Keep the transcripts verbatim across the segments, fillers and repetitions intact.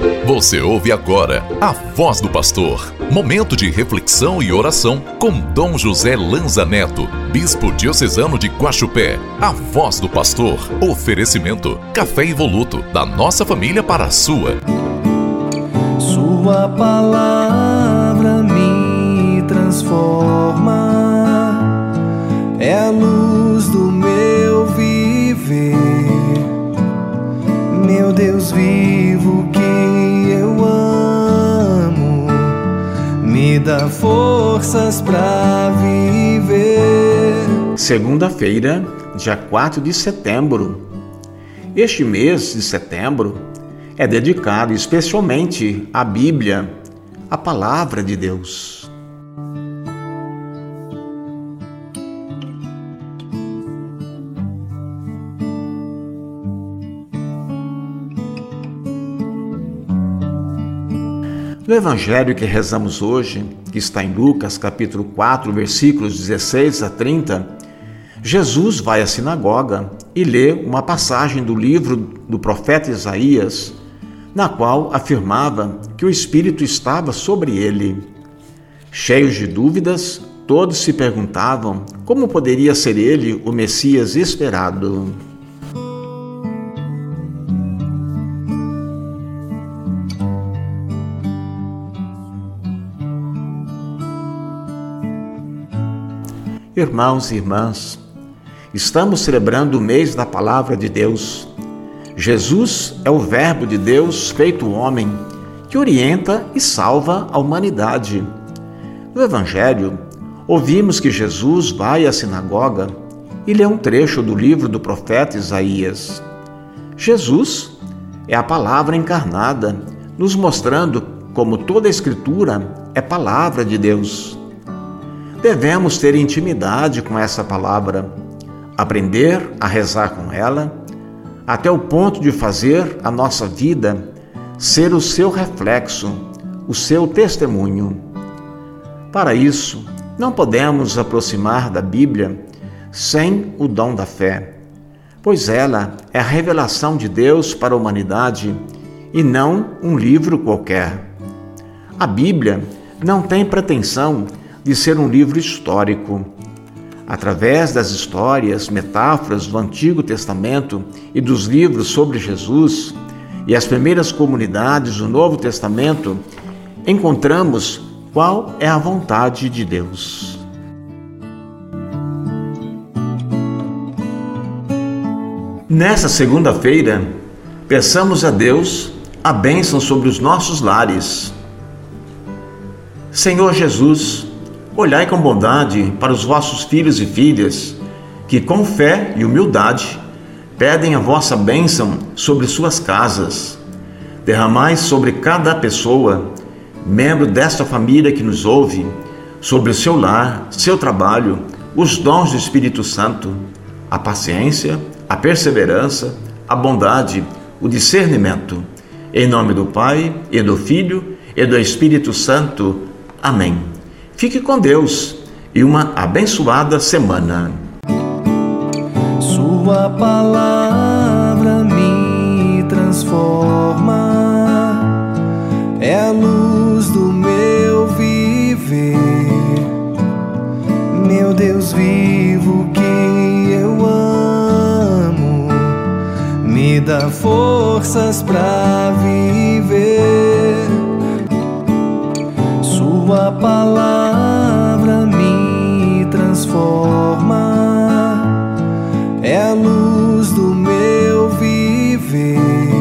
Você ouve agora a Voz do Pastor, momento de reflexão e oração com Dom José Lanza Neto, bispo diocesano de Guaxupé. A Voz do Pastor, oferecimento, café evoluto, da nossa família para a sua. Sua palavra me transforma, é a luz do meu viver, meu Deus vivo que eu amo, me dá forças para viver. Segunda-feira, dia quatro de setembro. Este mês de setembro é dedicado especialmente à Bíblia, a Palavra de Deus. No Evangelho que rezamos hoje, que está em Lucas capítulo quatro, versículos dezesseis a trinta, Jesus vai à sinagoga e lê uma passagem do livro do profeta Isaías, na qual afirmava que o Espírito estava sobre ele. Cheios de dúvidas, todos se perguntavam como poderia ser ele o Messias esperado. Irmãos e irmãs, estamos celebrando o mês da Palavra de Deus. Jesus é o Verbo de Deus feito homem, que orienta e salva a humanidade. No Evangelho, ouvimos que Jesus vai à sinagoga e lê um trecho do livro do profeta Isaías. Jesus é a palavra encarnada, nos mostrando como toda a Escritura é palavra de Deus. Devemos ter intimidade com essa palavra, aprender a rezar com ela, até o ponto de fazer a nossa vida ser o seu reflexo, o seu testemunho. Para isso, não podemos aproximar da Bíblia sem o dom da fé, pois ela é a revelação de Deus para a humanidade e não um livro qualquer. A Bíblia não tem pretensão de ser um livro histórico. Através das histórias, metáforas do Antigo Testamento e dos livros sobre Jesus e as primeiras comunidades do Novo Testamento, encontramos qual é a vontade de Deus. Nessa segunda-feira, peçamos a Deus a bênção sobre os nossos lares. Senhor Jesus, olhai com bondade para os vossos filhos e filhas, que com fé e humildade pedem a vossa bênção sobre suas casas. Derramai sobre cada pessoa, membro desta família que nos ouve, sobre o seu lar, seu trabalho, os dons do Espírito Santo, a paciência, a perseverança, a bondade, o discernimento. Em nome do Pai, e do Filho, e do Espírito Santo. Amém. Fique com Deus e uma abençoada semana. Sua palavra me transforma, é a luz do meu viver, meu Deus vivo que eu amo, me dá forças para viver. Sua palavra me transforma, é a luz do meu viver,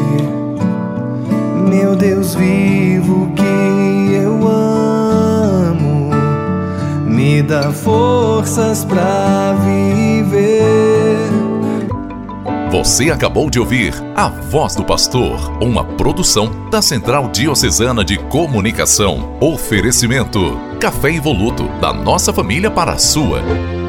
meu Deus vivo que eu amo, me dá forças para viver. Você acabou de ouvir A Voz do Pastor, uma produção da Central Diocesana de Comunicação. Oferecimento, café evoluto, da nossa família para a sua.